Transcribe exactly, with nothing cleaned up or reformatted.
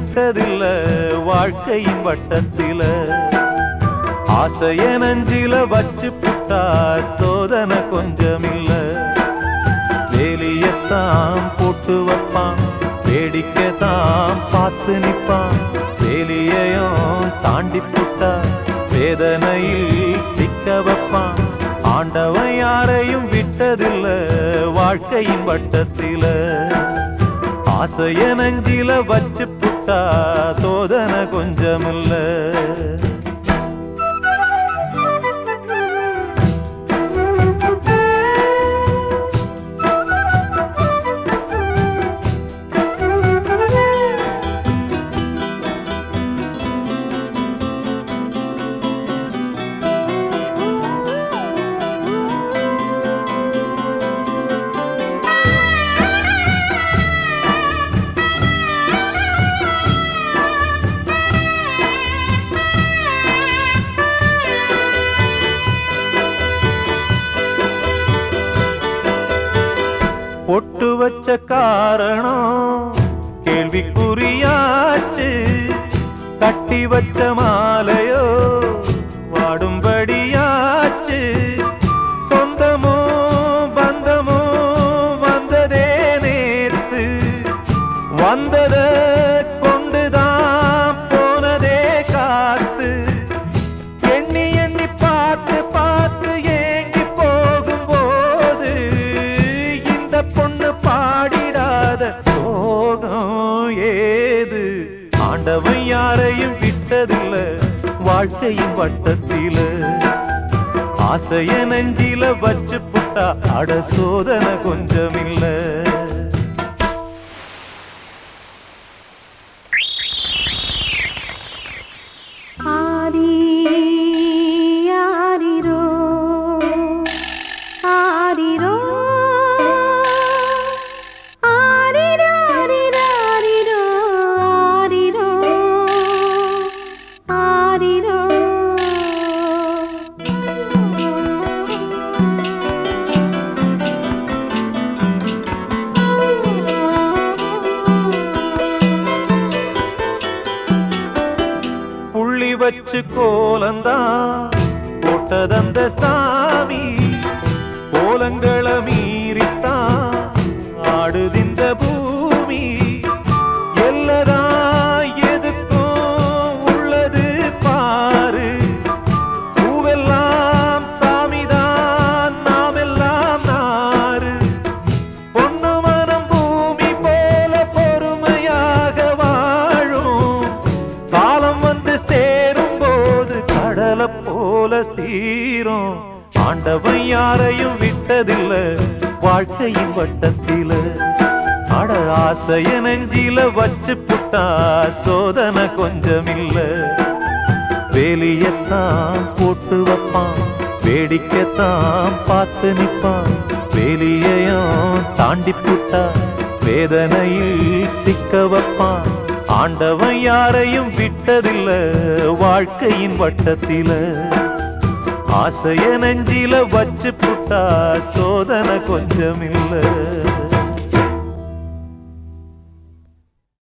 விட்டதில்ல வாழ்க்கையின் வட்டத்தில ஆசைய நஞ்சில வச்சு புட்டா சோதனை கொஞ்சமில்ல வேலியத்தான் போட்டு வைப்பான் வேடிக்கைத்தான் பார்த்து நிற்பான் வேலியையும் தாண்டி புட்டா வேதனையில் சிக்க வைப்பான் ஆண்டவன் யாரையும் விட்டதில்ல வாழ்க்கையின் வட்டத்தில ஆசைய நஞ்சில வச்சு புட்டா சோதனை கொஞ்சமில்ல பொட்டு வச்ச காரணம் கேள்விக்குறியாச்சு கட்டி வச்ச மாலையோ வாடும்படியாச்சு சொந்தமோ பந்தமோ வந்ததே நேத்து வந்தத கொண்டுதான் போனதே காத்து எண்ணி எண்ணி பார்த்து பார்த்து ஏங்கி போகும்போது பொண்ணு பாடிடாத சோகம் ஏது ஆண்டவன் யாரையும் விட்டதில்ல வாழ்க்கையின் வட்டத்தில ஆசைய நெஞ்சில வச்சு புட்டா அட சோதனை கொஞ்சமில்ல ஆரி ஆரிரோ ஆரிரோ வச்சு கோலந்தான் போட்டதந்த சாமி கோலங்களை மீறித்தான் ஆடுதிந்த பூமி எல்லா எதுக்கும் உள்ளது பாரு பூவெல்லாம் சாமிதான் நாமெல்லாம் நாறு பொண்ணு மனம் பூமி போல பொறுமையாக வாழும் காலம் வந்து கடல போல சீரும் ஆண்டவன் யாரையும் விட்டதில்ல வாழ்க்கையின் வட்டத்தில அட ஆசைய நெஞ்சில வச்சு புட்டா சோதனை கொஞ்சமில்ல வேலியத்தான் போட்டு வைப்பான் வேடிக்கைத்தான் பார்த்து நிற்பான் வேலியையும் தாண்டி புட்டா வேதனையில் சிக்க வைப்பான் ஆண்டவன் யாரையும் விட்டதில்ல வாழ்க்கையின் வட்டத்தில ஆசைய நெஞ்சில வச்சு புட்டா சோதனை கொஞ்சமில்ல